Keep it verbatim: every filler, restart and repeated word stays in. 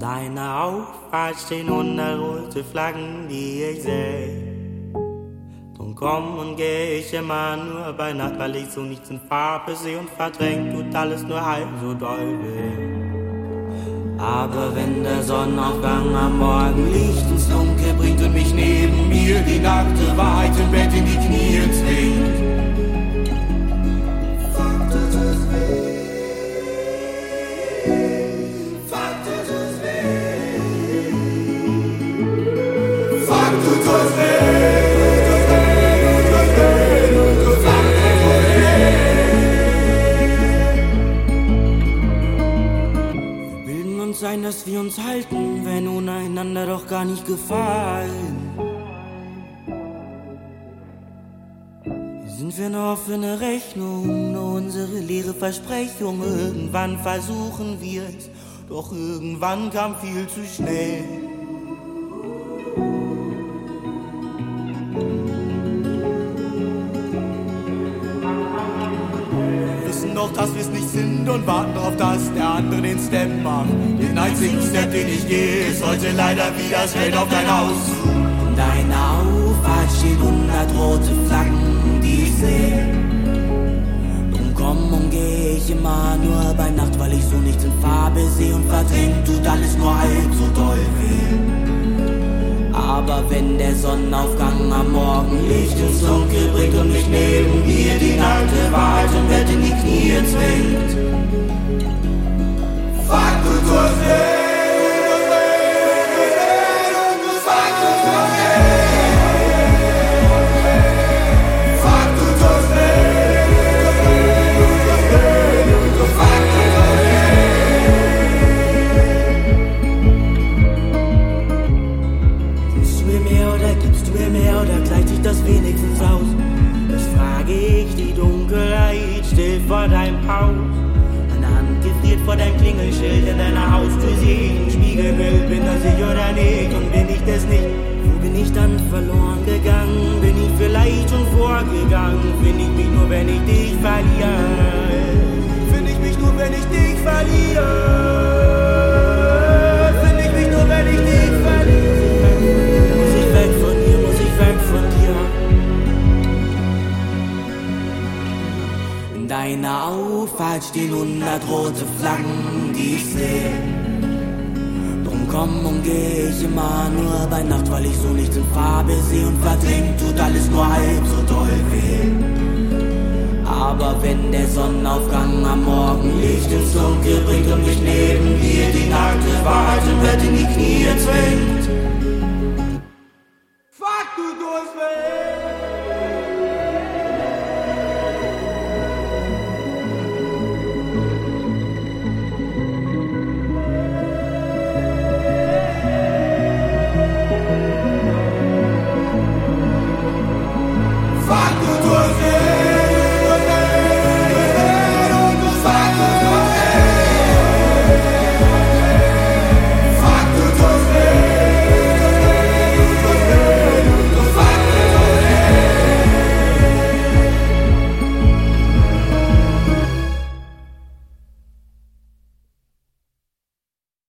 deiner Auffahrt stehen hundert rote Flaggen, die ich seh. Drum komm und geh ich immer nur bei Nacht, weil ich so nichts in Farbe seh und verdrängt tut alles nur halb so doll weh. Aber wenn der Sonnenaufgang am Morgen Licht ins Dunkel bringt und mich neben mir die nackte Wahrheit im Bett in die Knie zwingt, fuck, tut es weh. Fuck, tut es weh. Fuck, tut es weh. Sein, dass wir uns halten, wenn ohne einander doch gar nicht gefallen. Sind wir eine offene Rechnung, nur unsere leere Versprechung. Irgendwann versuchen wir es, doch irgendwann kam viel zu schnell. Doch, dass wir's nicht sind und warten darauf, dass der andere den Step macht. Den einzigen Step, den ich gehe, ist heute leider wieder straight auf dein Haus. In deiner Auffahrt stehen hundert rote Flaggen, die ich sehe. Drum komm und geh ich immer nur bei Nacht, weil ich so nichts in Farbe sehe und verdrängt tut alles nur halb so doll weh. Aber wenn der Sonnenaufgang am Morgen Licht ins Dunkel bringt und mich neben mir die nackte Wahrheit im Bett in die Knie zwingt, fuck, du tust weh. Fuck, du tust weh. Fuck, du tust weh. Fuck, du tust weh. Oder gleicht sich das wenigstens aus? Das frage ich, die Dunkelheit still vor deinem Haus. Meine Hand gefriert vor deinem Klingelschild, in deiner Haustür sehe ich ein Spiegelbild. Bin das ich oder nicht und bin ich das nicht? Wo bin ich dann verloren gegangen? Bin ich vielleicht schon vorgegangen? Find ich mich nur, wenn ich dich verliere? Find ich mich nur, wenn ich dich verliere? Find ich mich nur, wenn ich dich verliere? Muss ich weg von dir, muss ich weg von dir. In deiner Auffahrt stehen hundert rote Flaggen, die ich sehe. Drum komm und geh ich immer nur bei Nacht, weil ich so nichts in Farbe sehe und verdrängt tut alles nur halb so doll weh. Aber wenn der Sonnenaufgang am Morgen Licht ins Dunkel bringt und mich neben dir die nackte